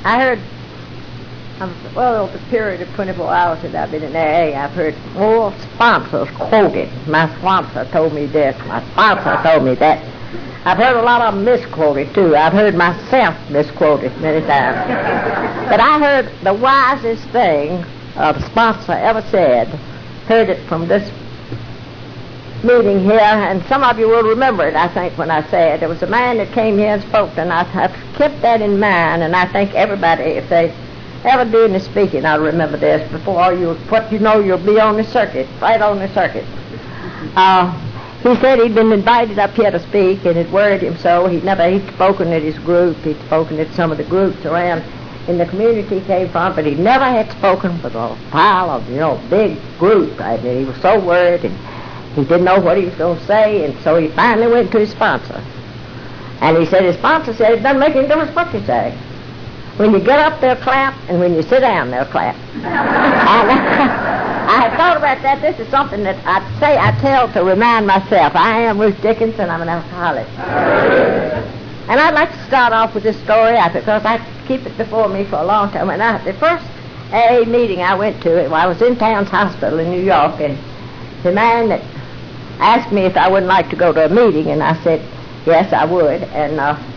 I heard, well, the period of 24 hours that I've been in AA, I've heard more sponsors quoted. My sponsor told me this, my sponsor told me that. I've heard a lot of them misquoted, too. I've heard myself misquoted many times. But I heard the wisest thing the sponsor ever said, heard it from this meeting here, and some of you will remember it, I think, when I say it. There was a man that came here and spoke, and I've kept that in mind, and I think everybody, if they ever do any speaking, I'll remember this before you'll be on the circuit, right on the circuit. He said he'd been invited up here to speak, and it worried him so. He'd spoken at his group. He'd spoken at some of the groups around in the community he came from, but he never had spoken for a pile of, big group. I mean, he was so worried, and he didn't know what he was going to say, and so he finally went to his sponsor. And he said, his sponsor said, it doesn't make any difference what you say. When you get up, they'll clap, and when you sit down, they'll clap. I had thought about that. This is something that I tell to remind myself. I am Ruth Dickinson. I'm an alcoholic. And I'd like to start off with this story because I keep it before me for a long time. And the first AA meeting I went to, I was in Towns Hospital in New York, and the man that asked me if I wouldn't like to go to a meeting, and I said, yes, I would. And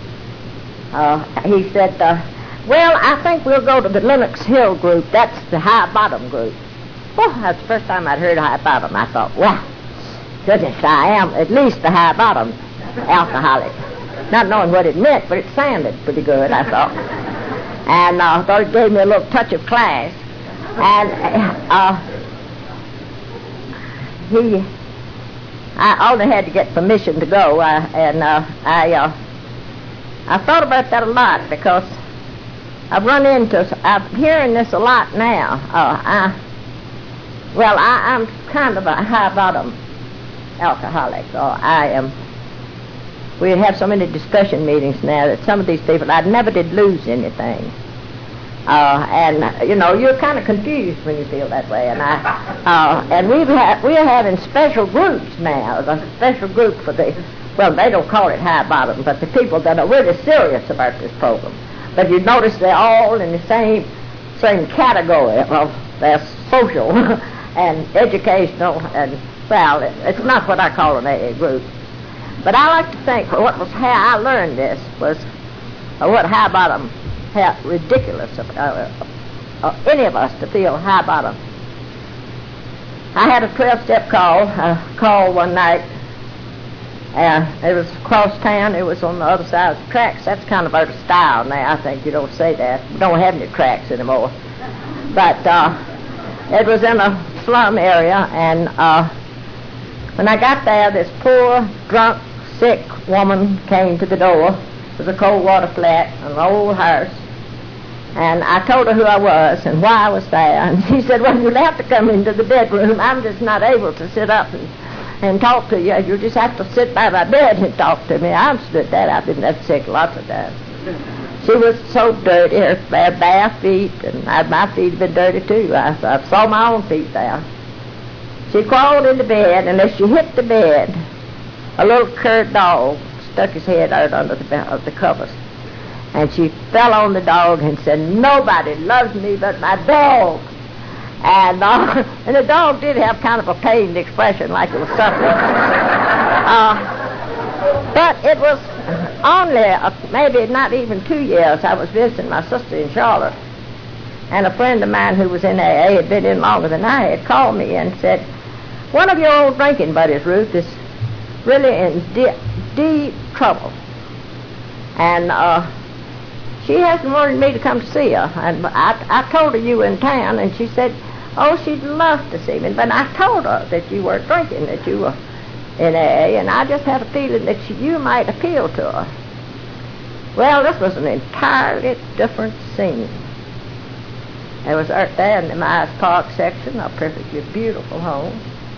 he said, well, I think we'll go to the Lenox Hill group. That's the high bottom group. Well, that's the first time I'd heard high bottom. I thought, wow, goodness, I am at least the high bottom alcoholic. Not knowing what it meant, but it sounded pretty good, I thought. And I thought it gave me a little touch of class. And I only had to get permission to go, I thought about that a lot because I'm hearing this a lot now. I'm kind of a high bottom alcoholic. We have so many discussion meetings now that some of these people, I never did lose anything. You're kind of confused when you feel that way. And we're having special groups now. A special group for they don't call it high bottom, but the people that are really serious about this program. But you notice they're all in the same category of their social and educational, and it's not what I call an AA group. But I like to think how I learned this was what high bottom, how ridiculous of any of us to feel high bottom. I had a 12-step call one night. It was across town. It was on the other side of the tracks. That's kind of out of style now. I think you don't say that. We don't have any tracks anymore. But it was in a slum area, and when I got there, this poor, drunk, sick woman came to the door. It was a cold water flat, an old house. And I told her who I was and why I was there. And she said, well, you'll have to come into the bedroom. I'm just not able to sit up and talk to you. You just have to sit by my bed and talk to me. I've stood that. I've been that sick lots of times. She was so dirty, her bare feet, and my feet had been dirty too. I saw my own feet there. She crawled into bed, and as she hit the bed, a little cur dog stuck his head out under the covers. And she fell on the dog and said, nobody loves me but my dog. And the dog did have kind of a pained expression, like it was suffering. But it was only maybe not even 2 years. I was visiting my sister in Charlotte, and a friend of mine who was in AA had been in longer than I had called me and said, one of your old drinking buddies, Ruth, is really in deep trouble. And she hasn't wanted me to come to see her. And I told her you were in town, and she said, oh, she'd love to see me. But I told her that you were drinking, that you were in AA, and I just had a feeling that you might appeal to her. Well, this was an entirely different scene. It was out there in the Myers Park section, a perfectly beautiful home.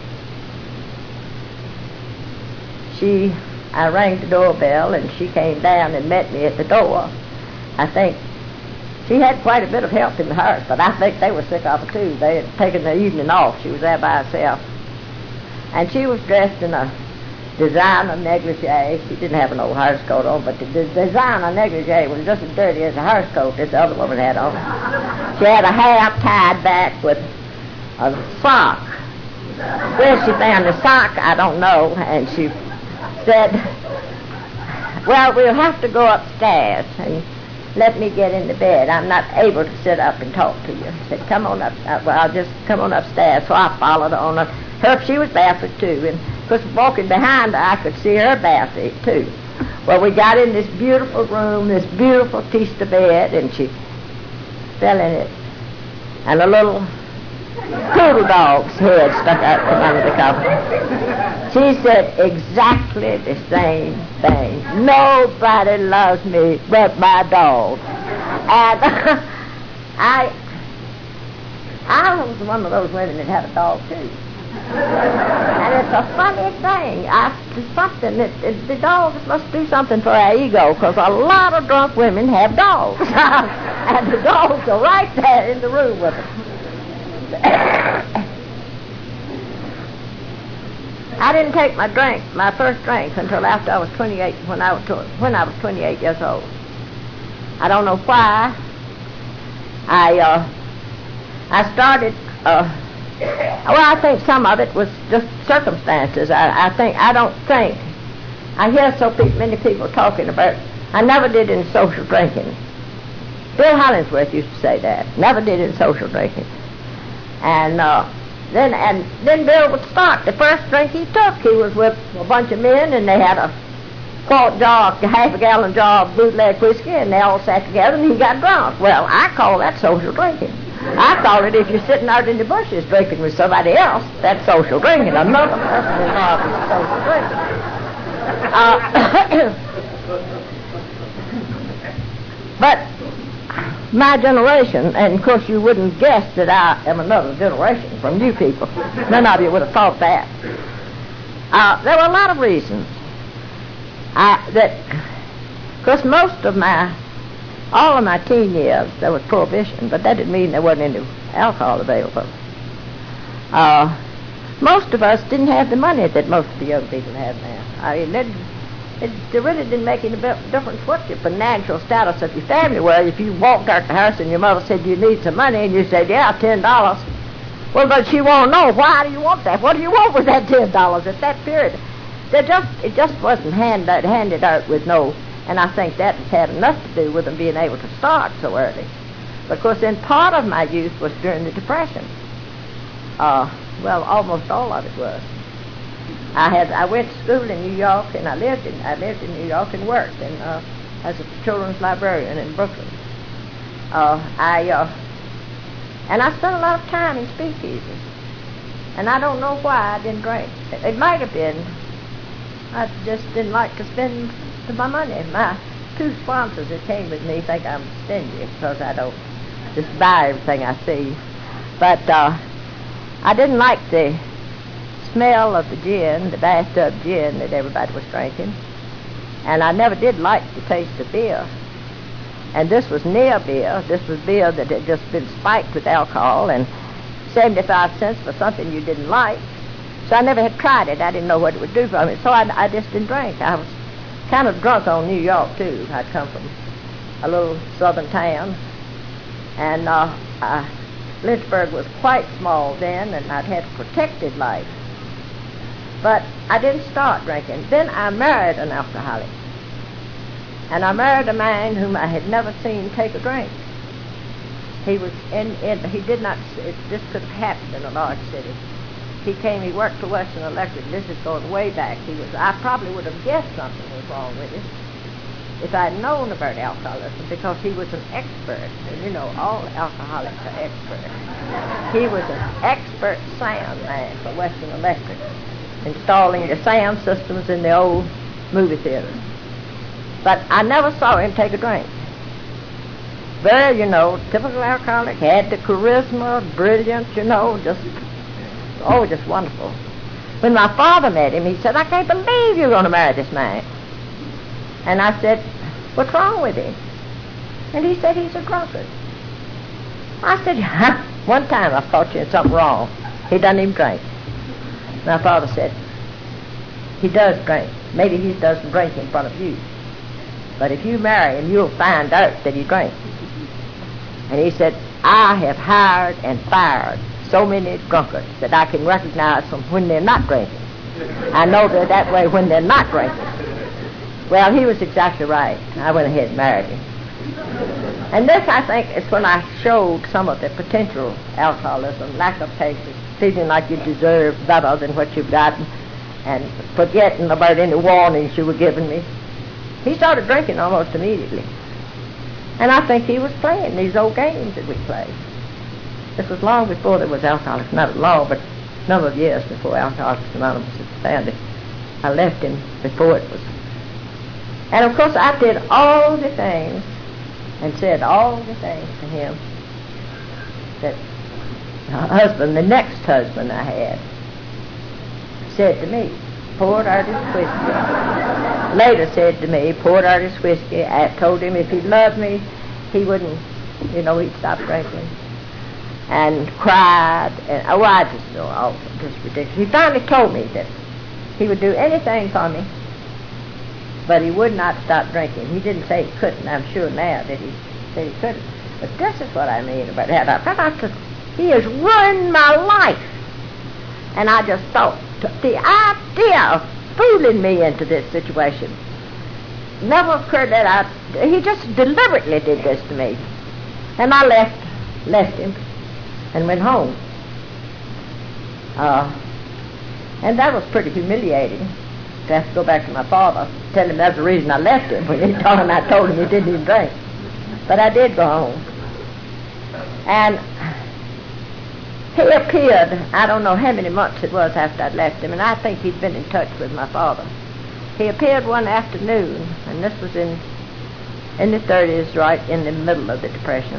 I rang the doorbell, and she came down and met me at the door. I think she had quite a bit of help in the house, but I think they were sick of her too. They had taken the evening off. She was there by herself. And she was dressed in a designer negligee. She didn't have an old horse coat on, but the designer negligee was just as dirty as the horse coat this other woman had on. She had a half tied back with a sock. Where she found the sock, I don't know, and she said, well, we'll have to go upstairs and let me get into bed. I'm not able to sit up and talk to you. I said, come on up. Well, I'll just come on upstairs. So I followed her on her. She was barefoot, too. And, of course, walking behind her, I could see her barefoot, too. Well, we got in this beautiful room, this beautiful piece of bed, and she fell in it. And a little poodle dog's head stuck out from under the cover. She said exactly the same thing. Nobody loves me but my dog. And I was one of those women that had a dog too. And it's a funny thing. The dogs must do something for our ego, because a lot of drunk women have dogs. And the dogs are right there in the room with them. I didn't take my first drink, until after I was 28, when I was 28 years old. I don't know why. I started, I think some of it was just circumstances. I hear so many people talking about, I never did in social drinking. Bill Hollingsworth used to say that. Never did in social drinking. And then Bill would start. The first drink he took, he was with a bunch of men, and they had a half-a-gallon jar of bootleg whiskey, and they all sat together, and he got drunk. Well, I call that social drinking. I call it, if you're sitting out in the bushes drinking with somebody else, that's social drinking. Another person involved in social drinking. But my generation, and of course you wouldn't guess that I am another generation from you people. None of you would have thought that. There were a lot of reasons. Because all of my teen years, there was prohibition, but that didn't mean there wasn't any alcohol available. Most of us didn't have the money that most of the young people have now. It really didn't make any difference what your financial status of your family were. If you walked out the house and your mother said you need some money, and you said, yeah, $10. Well, but she won't know, why do you want that? What do you want with that $10 at that period? It just wasn't handed out with no, and I think that had enough to do with them being able to start so early. Because then part of my youth was during the Depression. Well, almost all of it was. I went to school in New York, and I lived in New York and worked as a children's librarian in Brooklyn. And I spent a lot of time in speakeasies, and I don't know why I didn't drink. It might have been I just didn't like to spend my money. My two sponsors that came with me think I'm stingy because I don't just buy everything I see. But I didn't like the smell of the gin, the bathtub gin that everybody was drinking. And I never did like the taste of beer. And this was near beer. This was beer that had just been spiked with alcohol, and 75 cents for something you didn't like. So I never had tried it. I didn't know what it would do for me. So I just didn't drink. I was kind of drunk on New York, too. I'd come from a little southern town. And Lynchburg was quite small then, and I'd had a protected life. But I didn't start drinking. Then I married an alcoholic. And I married a man whom I had never seen take a drink. He was he did not, this could have happened in a large city. He worked for Western Electric. This is going way back. I probably would have guessed something was wrong with him if I had known about alcoholism, because he was an expert. And you know, all alcoholics are experts. He was an expert sound man for Western Electric, installing the sound systems in the old movie theaters. But I never saw him take a drink. Very, typical alcoholic, had the charisma, brilliant, just wonderful. When my father met him, he said, "I can't believe you're going to marry this man." And I said, "What's wrong with him?" And he said, "He's a drunkard." I said, "One time I thought you had something wrong. He doesn't even drink." My father said, he does drink. Maybe he doesn't drink in front of you. But if you marry him, you'll find out that he drinks. And he said, I have hired and fired so many drunkards that I can recognize them when they're not drinking. I know they're that way when they're not drinking. Well, he was exactly right. I went ahead and married him. And this, I think, is when I showed some of the potential alcoholism, lack of patience, feeling like you deserve better than what you've gotten, and forgetting about any warnings you were giving me. He started drinking almost immediately. And I think he was playing these old games that we played. This was long before there was Alcoholics, not long, but a number of years before Alcoholics Anonymous was founded. I left him before it was. And of course I did all the things and said all the things to him that the next husband I had, said to me. Poured out his whiskey. Later said to me, poured out his whiskey. I told him if he loved me, he wouldn't, he'd stop drinking. And cried. And I just know, just ridiculous. He finally told me that he would do anything for me, but he would not stop drinking. He didn't say he couldn't. I'm sure now that he said he couldn't. But this is what I mean about that. I thought, he has ruined my life. And I just thought, the idea of fooling me into this situation never occurred that he just deliberately did this to me. And I left him and went home. And that was pretty humiliating to have to go back to my father, tell him that's the reason I left him, when I told him he didn't even drink. But I did go home. And he appeared, I don't know how many months it was after I'd left him, and I think he'd been in touch with my father. He appeared one afternoon, and this was in the 30s, right in the middle of the Depression.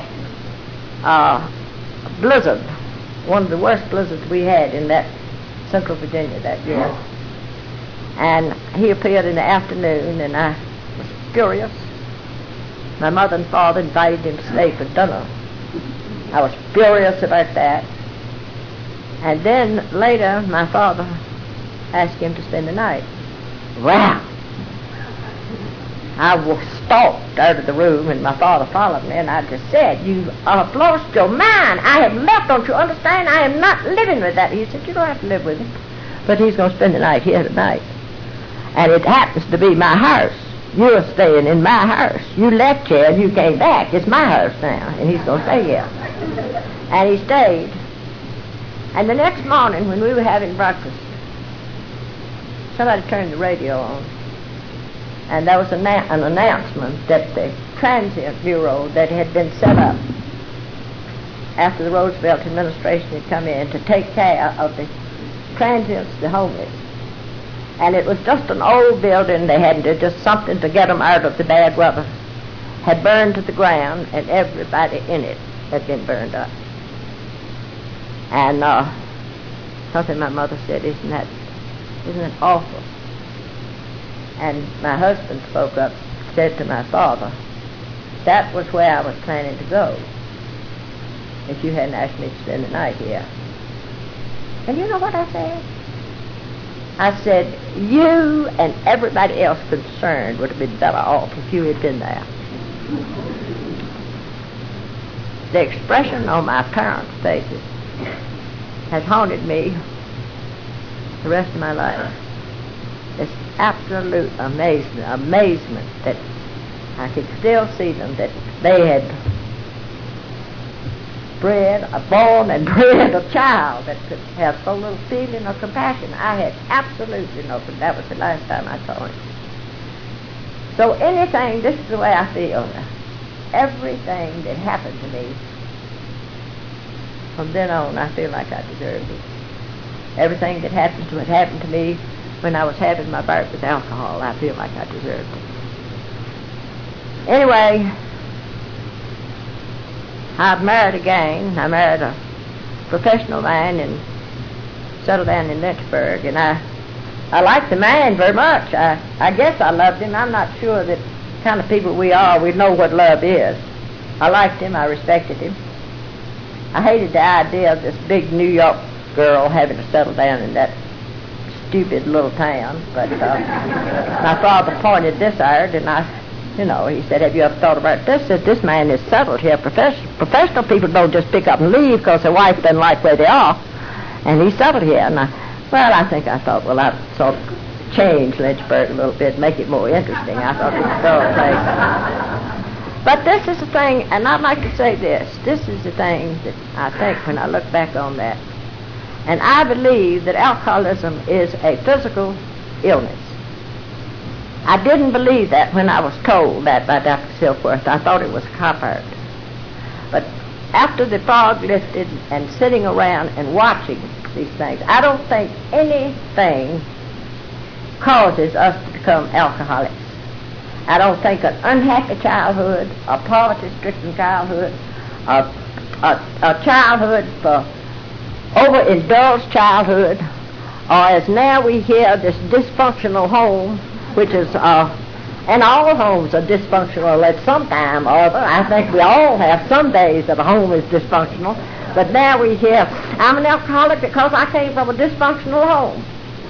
Blizzard, one of the worst blizzards we had in that Central Virginia that year. And he appeared in the afternoon, and I was furious. My mother and father invited him to stay for dinner. I was furious about that. And then later, my father asked him to spend the night. Well, I was stalked out of the room, and my father followed me, and I just said, you have lost your mind. I have left, don't you understand? I am not living with that. He said, you don't have to live with him, but he's going to spend the night here tonight. And it happens to be my house. You're staying in my house. You left here and you came back. It's my house now, and he's going to stay here. And he stayed. And the next morning, when we were having breakfast, somebody turned the radio on, and there was an announcement that the Transient Bureau that had been set up after the Roosevelt administration had come in to take care of the transients, the homeless. And it was just an old building. They had to just something to get them out of the bad weather. Had burned to the ground, and everybody in it had been burned up. And something my mother said, isn't that awful? And my husband spoke up, said to my father, that was where I was planning to go if you hadn't asked me to spend the night here. And you know what I said? I said, you and everybody else concerned would have been better off if you had been there. The expression on my parents' faces has haunted me the rest of my life. This absolute amazement that I could still see them, that they had born and bred a child that could have so little feeling or compassion. I had absolutely no, but that was the last time I saw him. So anything, this is the way I feel. Everything that happened to me, from then on, I feel like I deserved it. Everything that happened to me when I was having my bout with alcohol, I feel like I deserved it. Anyway, I've married again. I married a professional man and settled down in Lynchburg, and I liked the man very much. I guess I loved him. I'm not sure that the kind of people we are, we know what love is. I liked him. I respected him. I hated the idea of this big New York girl having to settle down in that stupid little town. But my father pointed this out, and he said, "Have you ever thought about this? That this man is settled here. Professional people don't just pick up and leave because their wife doesn't like where they are, and he's settled here." And I thought, well, I'd sort of change Lynchburg a little bit, make it more interesting. I thought it was a dull place. But this is the thing, and I'd like to say this. This is the thing that I think when I look back on that. And I believe that alcoholism is a physical illness. I didn't believe that when I was told that by Dr. Silkworth. I thought it was a cop-out. But after the fog lifted and sitting around and watching these things, I don't think anything causes us to become alcoholics. I don't think an unhappy childhood, a poverty-stricken childhood, a childhood for overindulged childhood, or as now we hear, this dysfunctional home, which is, and all homes are dysfunctional at some time or other. I think we all have some days that a home is dysfunctional, but now we hear, I'm an alcoholic because I came from a dysfunctional home.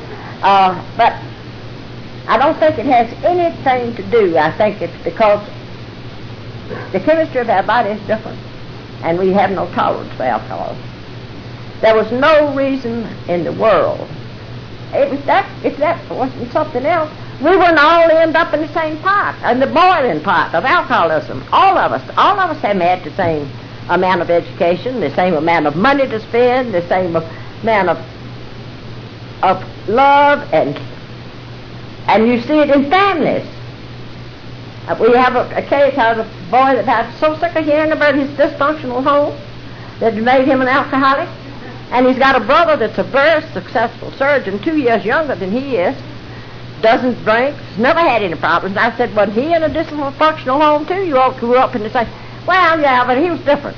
But I don't think it has anything to do. I think it's because the chemistry of our body is different, and we have no tolerance for alcohol. There was no reason in the world. If that wasn't something else, we wouldn't all end up in the same pot, in the boiling pot of alcoholism. All of us haven't had the same amount of education, the same amount of money to spend, the same amount of love, and you see it in families. We have a case of a boy that got so sick of hearing about his dysfunctional home that it made him an alcoholic. And he's got a brother that's a very successful surgeon, 2 years younger than he is, doesn't drink, never had any problems. I said, was he in a dysfunctional home too? You all grew up in the same... Well, yeah, but he was different.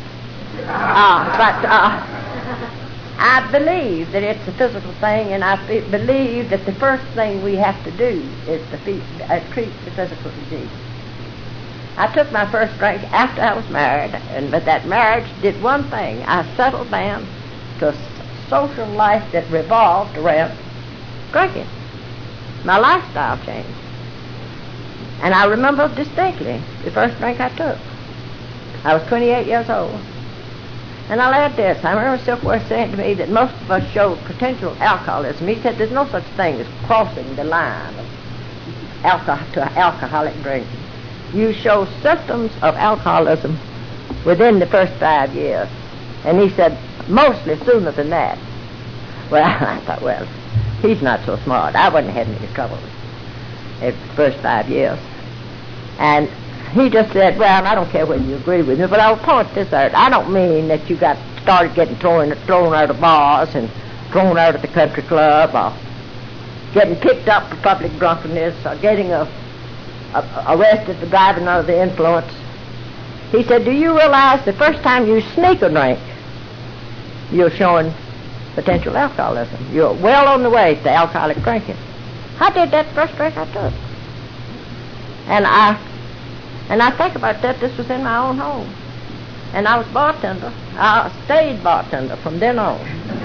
I believe that it's a physical thing, and I believe that the first thing we have to do is to treat the physical disease. I took my first drink after I was married, but that marriage did one thing. I settled down to a social life that revolved around drinking. My lifestyle changed. And I remember distinctly the first drink I took. I was 28 years old. And I'll add this. I remember Silkworth saying to me that most of us show potential alcoholism. He said there's no such thing as crossing the line of alcoholic drinking. You show symptoms of alcoholism within the first 5 years. And he said, mostly sooner than that. Well, I thought, well, he's not so smart. I wouldn't have had any trouble in the first 5 years. And he just said, well, I don't care whether you agree with me, but I'll point this out. I don't mean that you started getting thrown out of bars and thrown out of the country club, or getting picked up for public drunkenness, or getting arrested for driving under the influence. He said, do you realize the first time you sneak a drink, you're showing potential alcoholism. You're well on the way to alcoholic drinking. I did that first drink I took. And I think about that. This was in my own home. And I was bartender. I stayed bartender from then on.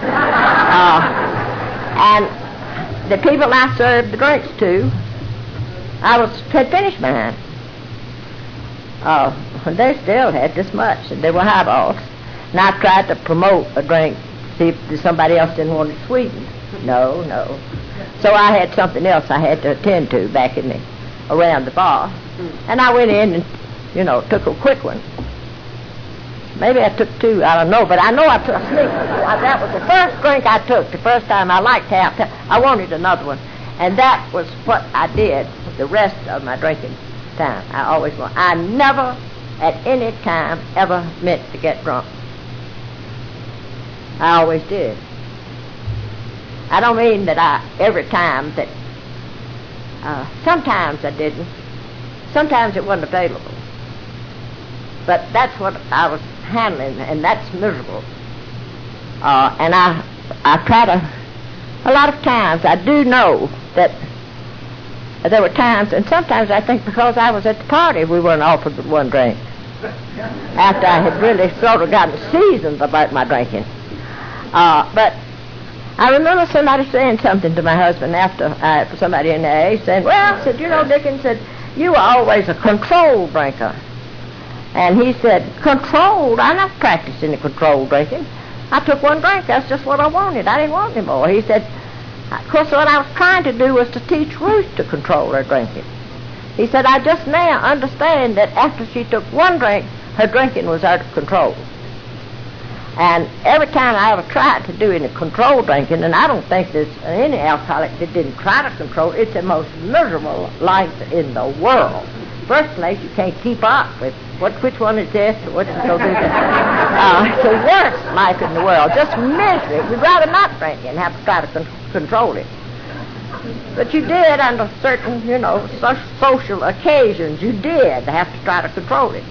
And the people I served the drinks to, had finished mine. They still had this much, and they were highballs. And I tried to promote a drink, see if somebody else didn't want it sweetened. No. So I had something else I had to attend to back around the bar. And I went in and, took a quick one. Maybe I took 2, I don't know, but I know I took a sneak. That was the first drink I took, the first time. I liked to have, I wanted another one. And that was what I did the rest of my drinking time. I never at any time ever meant to get drunk. I always did. I don't mean that every time that, sometimes I didn't. Sometimes it wasn't available. But that's what I was handling, and that's miserable. And I try to, a lot of times, I do know that there were times, and sometimes I think because I was at the party, we weren't offered but one drink. After I had really sort of gotten seasoned about my drinking. But I remember somebody saying something to my husband after somebody in there. He said, well, said, you know, Dickens, said, you were always a controlled drinker. And he said, controlled? I never practiced any controlled drinking. I took one drink. That's just what I wanted. I didn't want any more. He said, of course, what I was trying to do was to teach Ruth to control her drinking. He said, I just now understand that after she took one drink, her drinking was out of control. And every time I ever tried to do any controlled drinking, and I don't think there's any alcoholic that didn't try to control it, it's the most miserable life in the world. First place, you can't keep up with which one is this or what's going to do that. It's the worst life in the world, just misery. We'd rather not drink and have to try to control it. But you did under certain, social occasions. You did have to try to control it.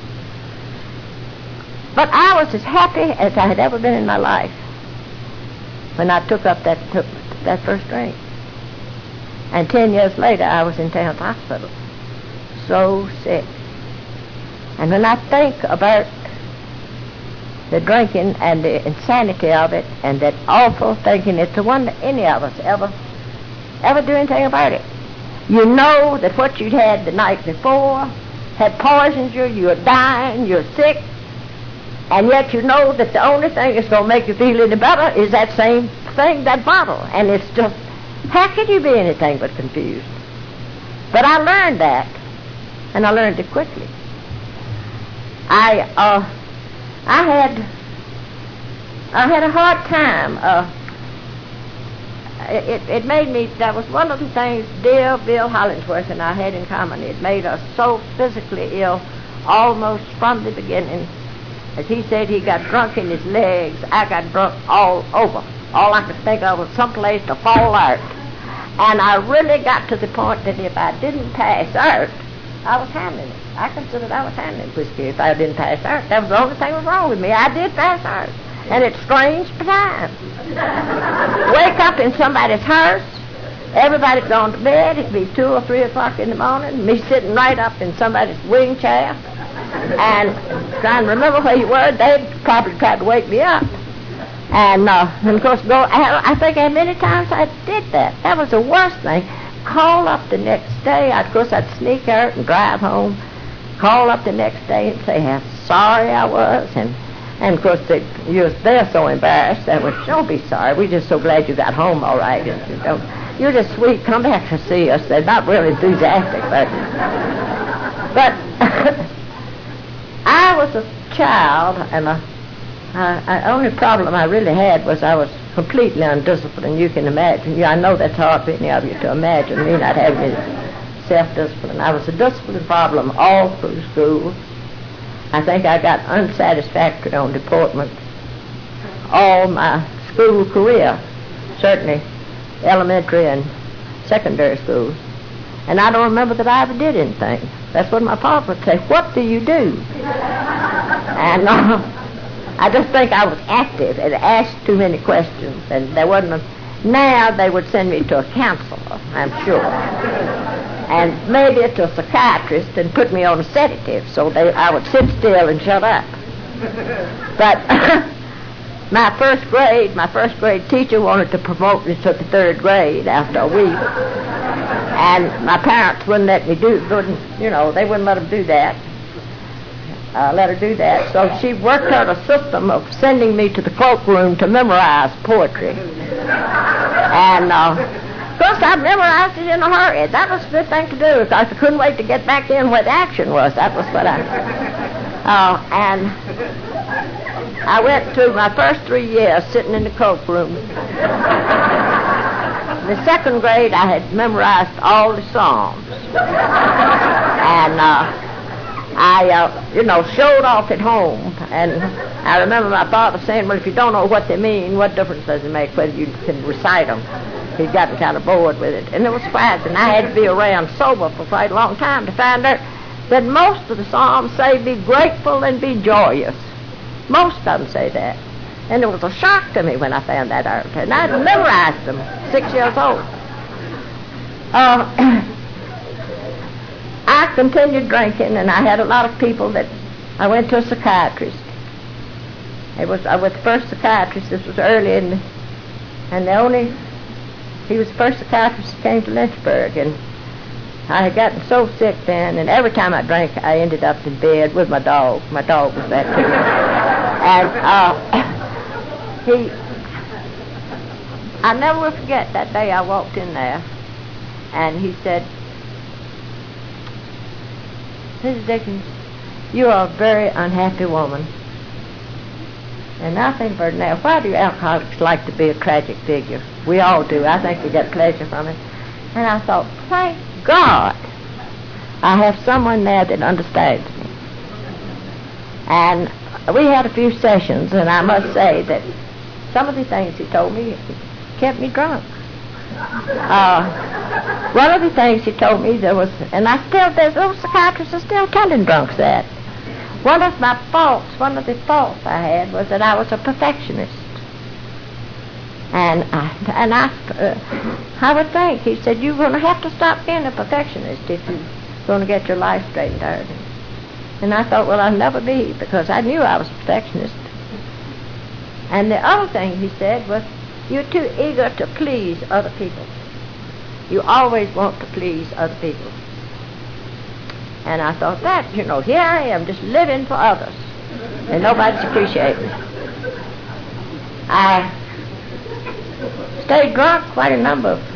But I was as happy as I had ever been in my life when I took that first drink. And 10 years later, I was in Towns Hospital, so sick. And when I think about the drinking and the insanity of it and that awful thinking, it's the one that any of us ever do anything about it. You know that what you'd had the night before had poisoned you, you're dying, you're sick, and yet you know that the only thing that's going to make you feel any better is that same thing, that bottle. And it's just, how can you be anything but confused? But I learned that, and I learned it quickly. I had a hard time. It made me, that was one of the things dear Bill Hollingsworth and I had in common. It made us so physically ill almost from the beginning. As he said, he got drunk in his legs. I got drunk all over. All I could think of was someplace to fall out. And I really got to the point that if I didn't pass out, I was handling it. I considered I was handling whiskey if I didn't pass out. That was the only thing that was wrong with me. I did pass out. And it's strange times. Wake up in somebody's house, everybody's gone to bed, it'd be 2 or 3 o'clock in the morning, me sitting right up in somebody's wing chair, and trying to remember where you were. They'd probably tried to wake me up. And of course, I think how many times I did that. That was the worst thing. Call up the next day. Of course, I'd sneak out and drive home, call up the next day and say how sorry I was, and of course, they're so embarrassed. They would, don't be sorry. We're just so glad you got home all right. You're just sweet. Come back to see us. They're not really enthusiastic, but I was a child, and the only problem I really had was I was completely undisciplined. You can imagine. I know that's hard for any of you to imagine me not having any self-discipline. I was a discipline problem all through school. I think I got unsatisfactory on deportment all my school career, certainly elementary and secondary school. And I don't remember that I ever did anything. That's what my papa would say, what do you do? And I just think I was active and asked too many questions, and there wasn't now they would send me to a counselor, I'm sure. And maybe to a psychiatrist and put me on a sedative so I would sit still and shut up. But my first grade teacher wanted to promote me to the 3rd grade after a week. And my parents wouldn't let me they wouldn't let them do that. Let her do that. So she worked out a system of sending me to the cloakroom to memorize poetry. And of course, I memorized it in a hurry. That was a good thing to do because I couldn't wait to get back in where the action was. That was what and I went through my first 3 years sitting in the cloakroom. In the 2nd grade, I had memorized all the Psalms. And I showed off at home. And I remember my father saying, well, if you don't know what they mean, what difference does it make whether you can recite them? He'd gotten kind of bored with it. And it was frightening. I had to be around sober for quite a long time to find out that most of the Psalms say be grateful and be joyous. Most of them say that. And it was a shock to me when I found that out. And I'd memorized them, 6 years old. I continued drinking, and I had a lot of people that I went to a psychiatrist. I was the first psychiatrist. This was early in the And he was the first psychiatrist that came to Lynchburg, and I had gotten so sick then, and every time I drank, I ended up in bed with my dog. My dog was that too. And I never will forget that day I walked in there, and he said, "Mrs. Dickens, you are a very unhappy woman." And I think, now, why do alcoholics like to be a tragic figure? We all do. I think we get pleasure from it. And I thought, thank God I have someone there that understands me. And we had a few sessions, and I must say that some of the things he told me kept me drunk. One of the things he told me there's those psychiatrists are still telling drunks that. One of the faults I had was that I was a perfectionist. And I would think, he said, you're going to have to stop being a perfectionist if you're going to get your life straightened out. And I thought, well, I'll never be, because I knew I was a perfectionist. And the other thing he said was, you're too eager to please other people. You always want to please other people. And I thought that, here I am just living for others, and nobody's appreciating it. I stayed drunk quite a number of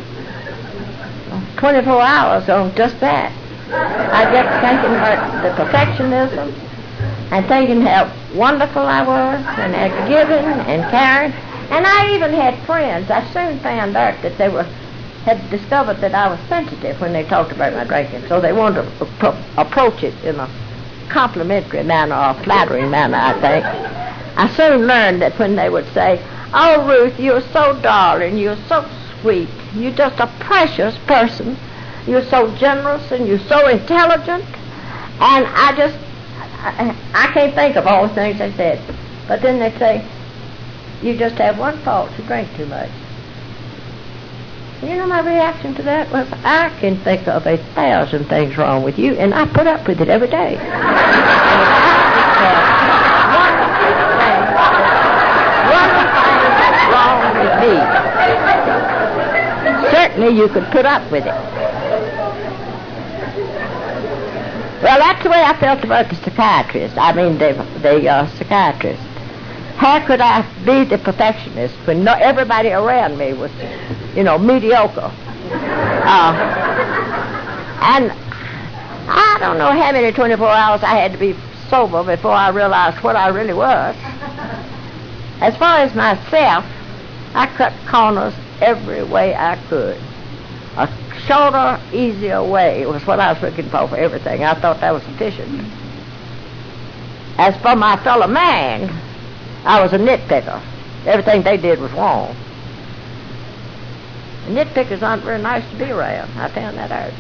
24 hours on just that. I kept thinking about the perfectionism and thinking how wonderful I was and giving and caring. And I even had friends. I soon found out that they had discovered that I was sensitive when they talked about my drinking, so they wanted to approach it in a complimentary manner or flattering manner, I think. I soon learned that when they would say, "Oh, Ruth, you're so darling, you're so sweet, you're just a precious person, you're so generous and you're so intelligent," and I can't think of all the things they said, but then they'd say, "You just have one fault, you drink too much." My reaction to that was, I can think of 1,000 things wrong with you, and I put up with it every day. One thing wrong with me. Certainly you could put up with it. Well, that's the way I felt about the psychiatrist. The psychiatrist. How could I be the perfectionist when everybody around me was, mediocre? And I don't know how many 24 hours I had to be sober before I realized what I really was. As far as myself, I cut corners every way I could. A shorter, easier way was what I was looking for everything. I thought that was sufficient. As for my fellow man, I was a nitpicker. Everything they did was wrong. And nitpickers aren't very nice to be around. I found that out.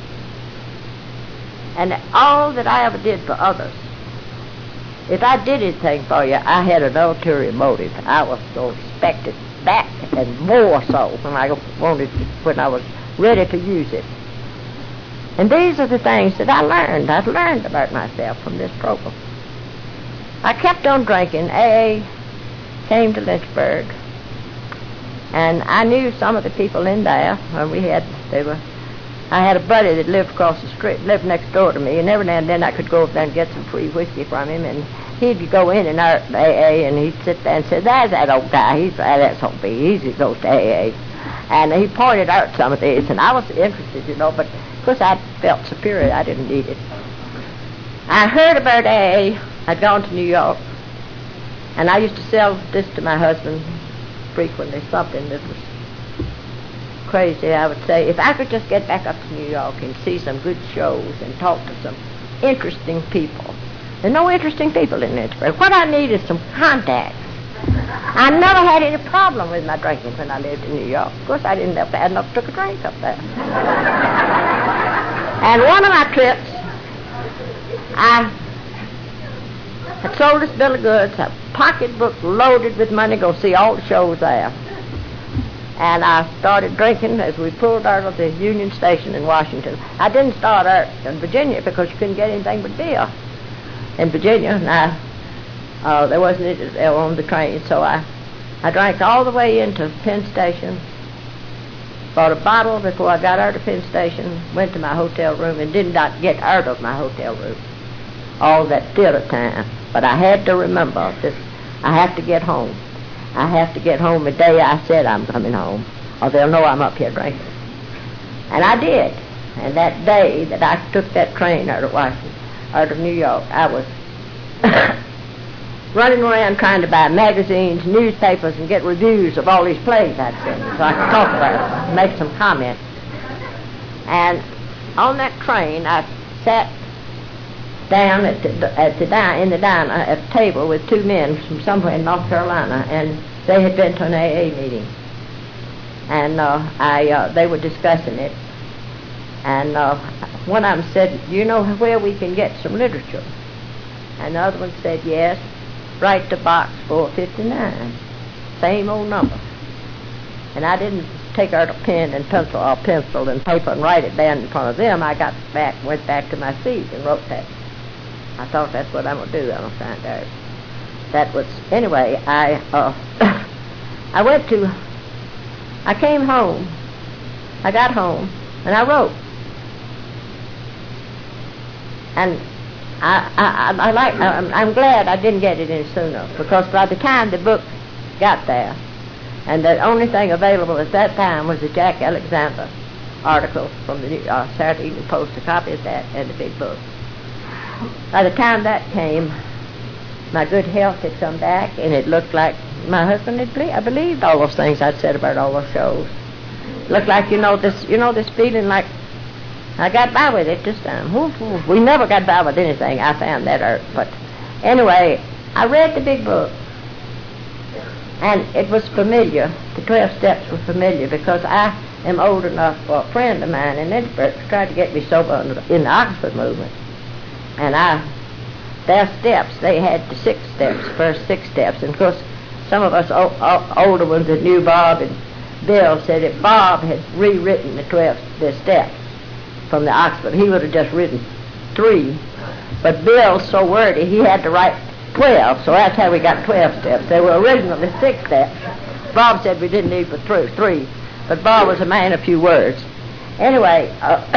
And all that I ever did for others, if I did anything for you, I had an ulterior motive. I was going to expect it back, and more so when I was ready to use it. And these are the things that I learned. I've learned about myself from this program. I kept on drinking. AA came to Lynchburg, and I knew some of the people in there. I had a buddy that lived across the street, lived next door to me, and every now and then I could go over there and get some free whiskey from him, and he'd go in and out of AA, and he'd sit there and say, "There's that old guy, that's O.B., he goes to AA." And he pointed out some of these, and I was interested, but of course I felt superior. I didn't need it. I heard about AA. I'd gone to New York, and I used to sell this to my husband frequently, something that was crazy. I would say, if I could just get back up to New York and see some good shows and talk to some interesting people. There are no interesting people in Lynchburg. What I need is some contacts. I never had any problem with my drinking when I lived in New York. Of course, I didn't have bad enough to took a drink up there. And one of my trips, I had sold this bill of goods, a pocketbook loaded with money, go see all the shows there. And I started drinking as we pulled out of the Union Station in Washington. I didn't start out in Virginia because you couldn't get anything but beer in Virginia. And there wasn't it on the train, so I I drank all the way into Penn Station, bought a bottle before I got out of Penn Station, went to my hotel room, and did not get out of my hotel room all that theater time. But I had to remember this. I have to get home. I have to get home the day I said I'm coming home, or they'll know I'm up here drinking. And I did. And that day that I took that train out of Washington, out of New York, I was running around trying to buy magazines, newspapers, and get reviews of all these plays I'd seen, so I could talk about it, make some comments. And on that train, I sat down in the diner at a table with two men from somewhere in North Carolina, and they had been to an AA meeting. And they were discussing it. And one of them said, "You know where we can get some literature?" And the other one said, "Yes, write to Box 459, same old number." And I didn't take out a pen and pencil and paper and write it down in front of them. I went back to my seat and wrote that. I thought, that's what I'm going to do. I'm going to find out. That was, anyway, I came home. I got home, and I wrote. And I'm glad I didn't get it any sooner, because by the time the book got there, and the only thing available at that time was the Jack Alexander article from the Saturday Evening Post, a copy of that, and the big book. By the time that came, my good health had come back, and it looked like my husband had I believed all those things I'd said about all those shows. It looked like, this feeling like I got by with it this time. We never got by with anything. I found that out. But anyway, I read the big book, and it was familiar. The 12 steps were familiar, because I am old enough for a friend of mine in Edinburgh tried to get me sober in the Oxford movement. And their steps, they had the 6 steps, first 6 steps. And of course, some of us older ones that knew Bob and Bill said if Bob had rewritten the steps from the Oxford, he would have just written 3. But Bill's so wordy, he had to write 12, so that's how we got 12 steps. They were originally 6 steps. Bob said we didn't need but 3, but Bob was a man of few words. Anyway,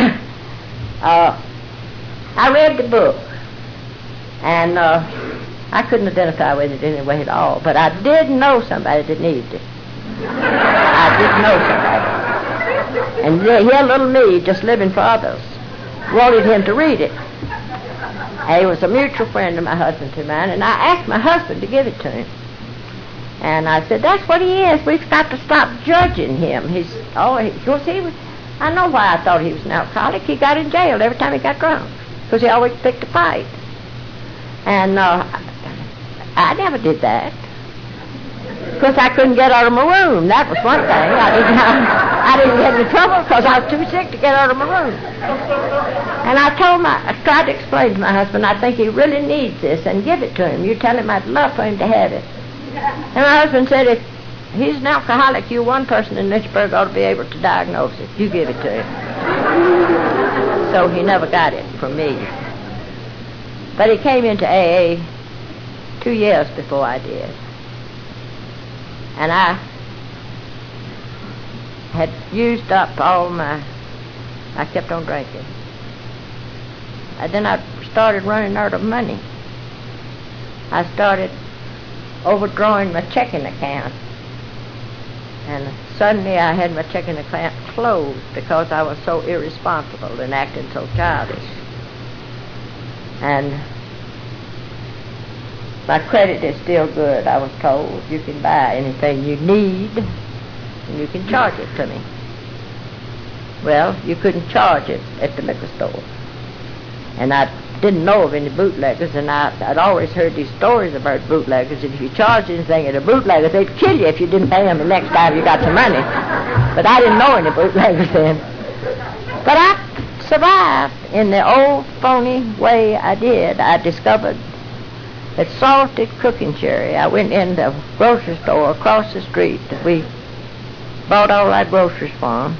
I read the book, and I couldn't identify with it anyway at all, but I did know somebody that needed it. I did know somebody. And here little me, just living for others, wanted him to read it. And he was a mutual friend of my husband to mine, and I asked my husband to give it to him. And I said, "That's what he is. We've got to stop judging him. I know why I thought he was an alcoholic. He got in jail every time he got drunk, because he always picked a fight. And I never did that. Because I couldn't get out of my room. That was one thing. I didn't get into trouble because I was too sick to get out of my room. And I tried to explain to my husband, I think he really needs this, and give it to him. You tell him I'd love for him to have it. And my husband said, if he's an alcoholic, you one person in Lynchburg ought to be able to diagnose it. You give it to him. So he never got it from me. But he came into AA 2 years before I did. And I had used up I kept on drinking. And then I started running out of money. I started overdrawing my checking account. And suddenly I had my checking account closed because I was so irresponsible and acting so childish. And my credit is still good, I was told. You can buy anything you need, and you can charge it to me. Well, you couldn't charge it at the liquor store. And I didn't know of any bootleggers, and I'd always heard these stories about bootleggers. And if you charged anything at a bootlegger, they'd kill you if you didn't pay them the next time you got your money. But I didn't know any bootleggers then. But I survived in the old phony way I did. I discovered that Salted Cooking Sherry. I went in the grocery store across the street that we bought all our groceries from.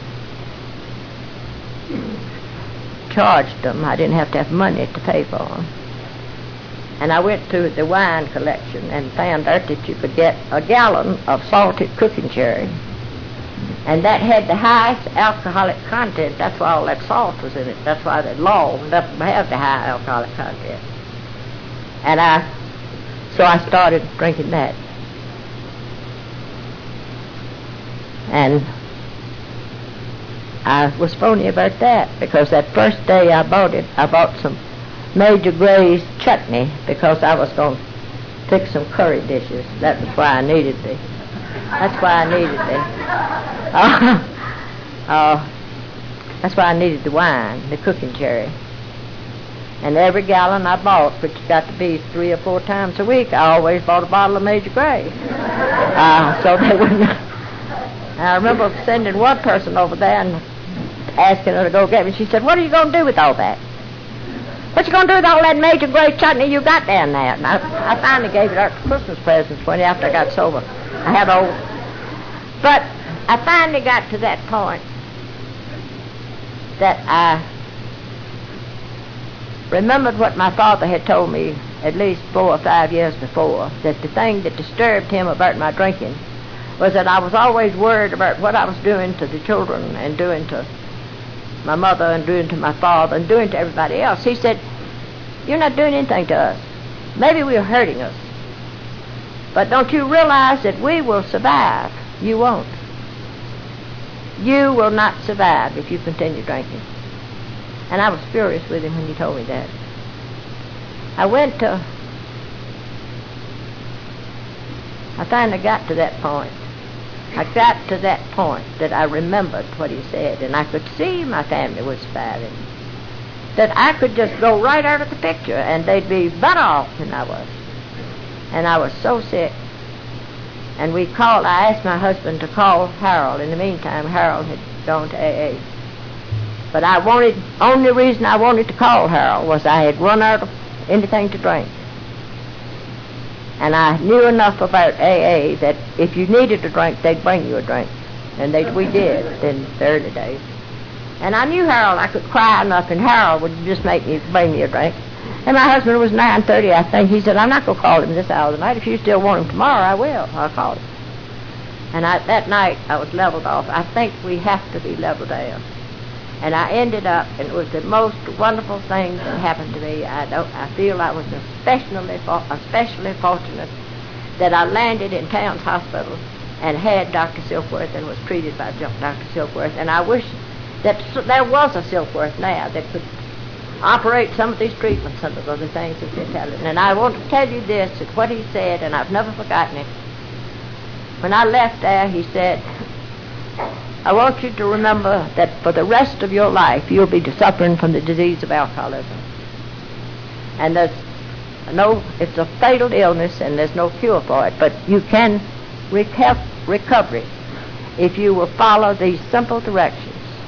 Charged them. I didn't have to have money to pay for them. And I went to the wine collection and found out that you could get a gallon of salted cooking cherry. And that had the highest alcoholic content. That's why all that salt was in it. That's why that law doesn't have the high alcoholic content. And so I started drinking that. And I was phony about that, because that first day I bought some Major Gray's chutney, because I was going to fix some curry dishes. That was why I needed the. That's why I needed the wine, the cooking cherry. And every gallon I bought, which got to be 3 or 4 times a week, I always bought a bottle of Major Gray. So they wouldn't. I remember sending one person over there and asking her to go get me. She said, "What are you going to do with all that? What you going to do with all that Major Gray chutney you got down there?" And I finally gave it out for Christmas presents after I got sober. But I finally got to that point that I remembered what my father had told me at least 4 or 5 years before, that the thing that disturbed him about my drinking was that I was always worried about what I was doing to the children and doing to my mother and doing to my father and doing to everybody else. He said, "You're not doing anything to us. Maybe we're hurting us. But don't you realize that we will survive? You won't. You will not survive if you continue drinking." And I was furious with him when he told me that. I finally got to that point. I got to that point that I remembered what he said, and I could see my family was surviving. That I could just go right out of the picture, and they'd be better off than I was. And I was so sick. And I asked my husband to call Harold. In the meantime, Harold had gone to AA. But only reason I wanted to call Harold was I had run out of anything to drink. And I knew enough about AA that if you needed a drink, they'd bring you a drink. And we did in the early days. And I knew Harold, I could cry enough, and Harold would just bring me a drink. And my husband was 9:30, I think. He said, "I'm not going to call him this hour of the night. If you still want him tomorrow, I will. I'll call him." And that night, I was leveled off. I think we have to be leveled down. And I ended up, and it was the most wonderful thing that happened to me. I feel I was especially fortunate that I landed in Towns Hospital and had Dr. Silkworth and was treated by Dr. Silkworth. And I wish that there was a Silkworth now that could operate some of these treatments, some of the other things that they're telling. And I want to tell you this, that what he said, and I've never forgotten it. When I left there, he said, "I want you to remember that for the rest of your life, you'll be suffering from the disease of alcoholism. And it's a fatal illness, and there's no cure for it, but you can recover it if you will follow these simple directions.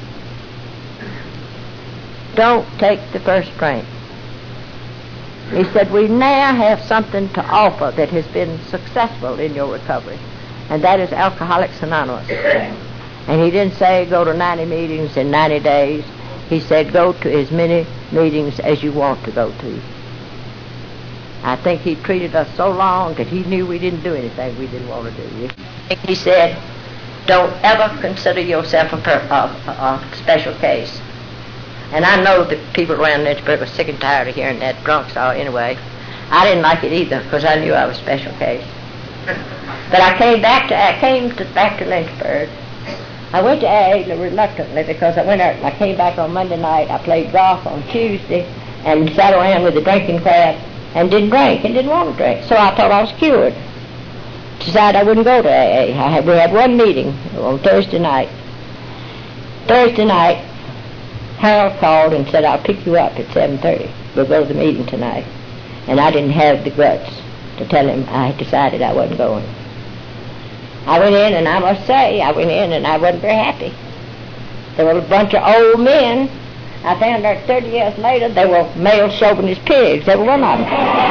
Don't take the first drink." He said, "We now have something to offer that has been successful in your recovery, and that is Alcoholics Anonymous." And he didn't say go to 90 meetings in 90 days. He said go to as many meetings as you want to go to. I think he treated us so long that he knew we didn't do anything we didn't want to do. He said, "Don't ever consider yourself a special case." And I know the people around Lynchburg were sick and tired of hearing that drunks are anyway. I didn't like it either, because I knew I was a special case. But I came back to Lynchburg. I went to AA reluctantly, because I went out and I came back on Monday night. I played golf on Tuesday and sat around with the drinking crowd and didn't drink and didn't want to drink. So I thought I was cured. Decided I wouldn't go to AA. We had one meeting on Thursday night. Thursday night, Harold called and said, "I'll pick you up at 7:30. We'll go to the meeting tonight." And I didn't have the guts to tell him I had decided I wasn't going. I went in, and I must say, I wasn't very happy. There were a bunch of old men. I found out 30 years later they were male chauvinist pigs, every one of them.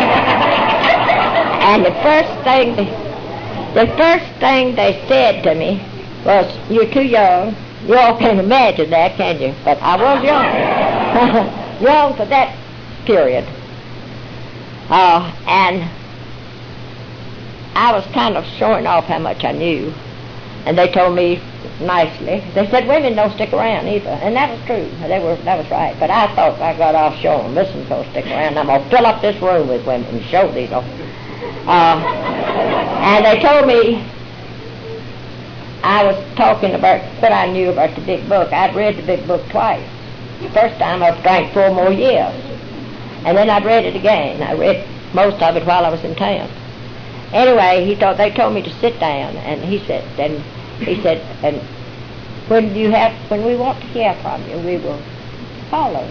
And the first thing they said to me was, "You're too young." You all can imagine that, can you? But I was young. Young for that period. And I was kind of showing off how much I knew. And they told me nicely, they said women don't stick around either. And that was true. That was right. But I thought I got off showing, listen, don't stick around. I'm going to fill up this room with women and show these. And they told me, I was talking about what I knew about the big book. I'd read the big book twice. The first time I drank 4 more years. And then I'd read it again. I read most of it while I was in town. Anyway, they told me to sit down, and he said, and when we want to hear from you, we will follow.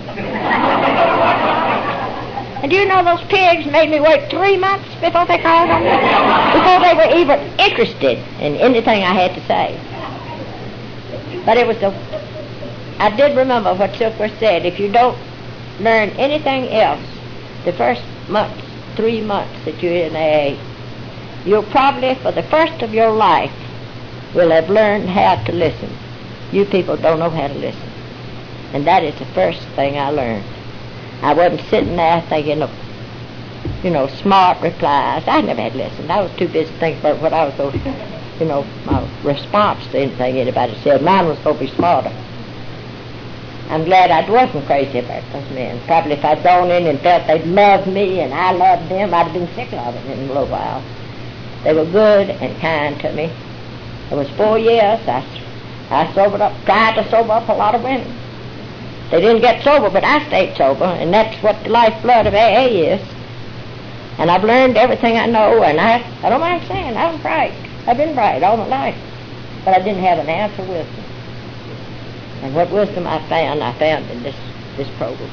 And do you know those pigs made me wait 3 months before they called on me? Before they were even interested in anything I had to say. But I did remember what Silkworth said. If you don't learn anything else, the first 3 months that you're in AA, you'll probably, for the first of your life, will have learned how to listen. You people don't know how to listen. And that is the first thing I learned. I wasn't sitting there thinking of, smart replies. I never had listened. I was too busy thinking about what I was going to, my response to anything anybody said. Mine was going to be smarter. I'm glad I wasn't crazy about those men. Probably if I'd gone in and felt they'd loved me and I loved them, I'd have been sick of it in a little while. They were good and kind to me. It was 4 years. I tried to sober up a lot of women. They didn't get sober, but I stayed sober, and that's what the lifeblood of AA is. And I've learned everything I know, and I don't mind saying I was bright. I've been bright all my life, but I didn't have an ounce of wisdom. And what wisdom I found in this program.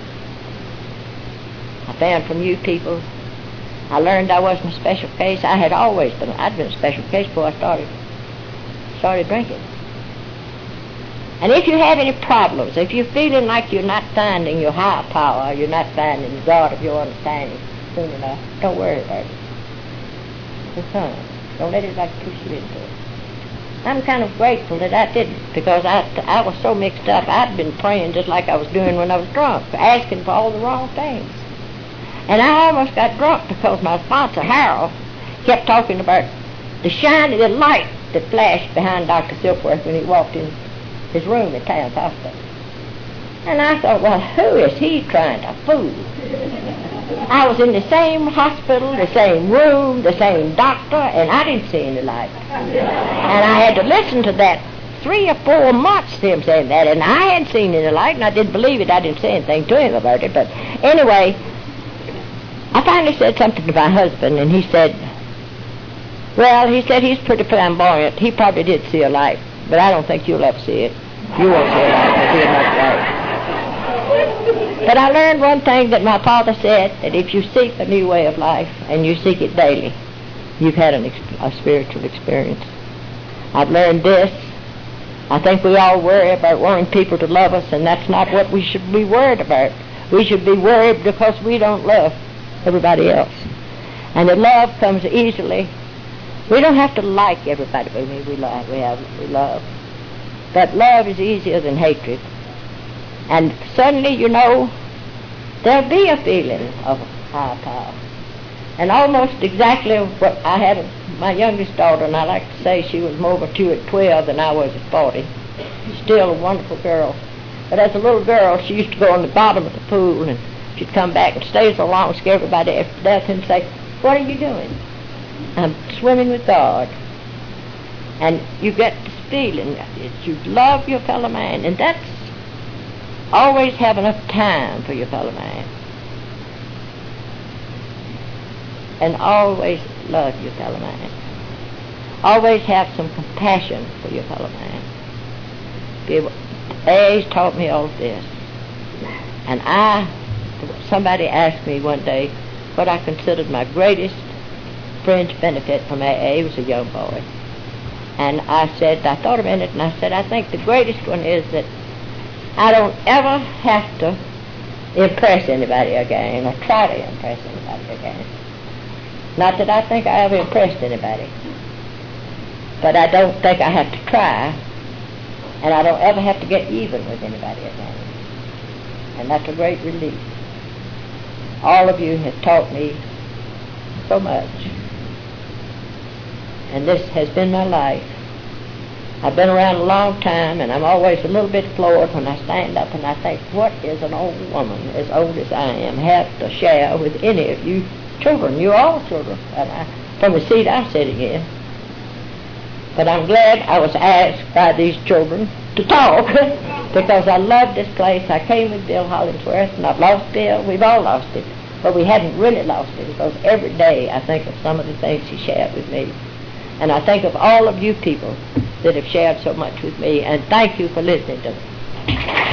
I found from you people. I learned I wasn't a special case. I'd been a special case before I started drinking. And if you have any problems, if you're feeling like you're not finding your higher power, you're not finding the God of your understanding soon enough, don't worry about it. Just don't let it push you into it. I'm kind of grateful that I didn't, because I was so mixed up. I'd been praying just like I was doing when I was drunk, asking for all the wrong things. And I almost got drunk because my sponsor, Harold, kept talking about the shiny little light that flashed behind Dr. Silkworth when he walked in his room at Towns Hospital. And I thought, well, who is he trying to fool? I was in the same hospital, the same room, the same doctor, and I didn't see any light. And I had to listen to that 3 or 4 months, him saying that, and I hadn't seen any light, and I didn't believe it. I didn't say anything to him about it. But anyway, I finally said something to my husband, and he said he's pretty flamboyant. He probably did see a light, but I don't think you'll ever see it. You won't see a light. You'll see enough light. But I learned one thing that my father said, that if you seek a new way of life, and you seek it daily, you've had a spiritual experience. I've learned this. I think we all worry about wanting people to love us, and that's not what we should be worried about. We should be worried because we don't love everybody else. And the love comes easily. We don't have to like everybody we love. But love is easier than hatred. And suddenly, there'll be a feeling of higher power. And almost exactly what I had my youngest daughter, and I like to say she was more mature at 12 than I was at 40. Still a wonderful girl. But as a little girl, she used to go on the bottom of the pool, and she'd come back and stay so long, scare everybody after death, and say, "What are you doing?" "I'm swimming with God." And you get this feeling that you love your fellow man, and that's always have enough time for your fellow man. And always love your fellow man. Always have some compassion for your fellow man. AA's taught me all this. And somebody asked me one day what I considered my greatest fringe benefit from AA. He was a young boy. And I thought a minute, and I said, I think the greatest one is that I don't ever have to impress anybody again, or try to impress anybody again. Not that I think I ever impressed anybody, but I don't think I have to try, and I don't ever have to get even with anybody again. And that's a great relief. All of you have taught me so much. And this has been my life. I've been around a long time, and I'm always a little bit floored when I stand up and I think, what is an old woman as old as I am have to share with any of you children? You're all children, from the seat I'm sitting in. But I'm glad I was asked by these children to talk because I love this place. I came with Bill Hollingsworth, and I've lost Bill. We've all lost it. But we haven't really lost it because every day I think of some of the things he shared with me. And I think of all of you people that have shared so much with me, and thank you for listening to me.